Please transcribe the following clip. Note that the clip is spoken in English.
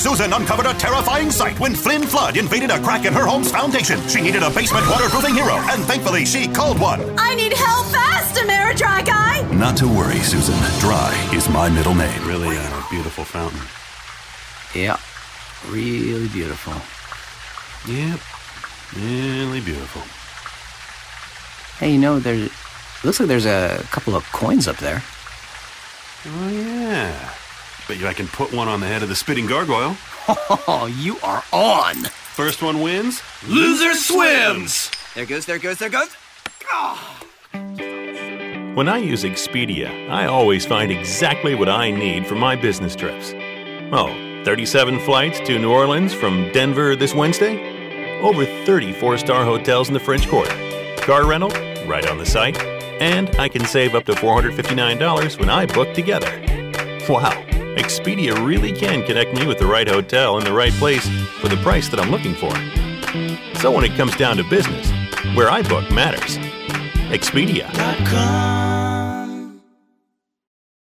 Susan uncovered a terrifying sight when Flynn Flood invaded a crack in her home's foundation. She needed a basement waterproofing hero, and thankfully she called one. I need help fast, Ameridry guy! Not to worry, Susan. Dry is my middle name. Really beautiful fountain. Yeah, really beautiful. Yep, really beautiful. Hey, looks like there's a couple of coins up there. Oh, yeah. Bet you I can put one on the head of the spitting gargoyle. Oh, you are on. First one wins. Loser swims. There goes. Oh. When I use Expedia, I always find exactly what I need for my business trips. 37 flights to New Orleans from Denver this Wednesday? Over 30 four-star hotels in the French Quarter. Car rental? Right on the site. And I can save up to $459 when I book together. Wow, Expedia really can connect me with the right hotel in the right place for the price that I'm looking for. So when it comes down to business, where I book matters. Expedia.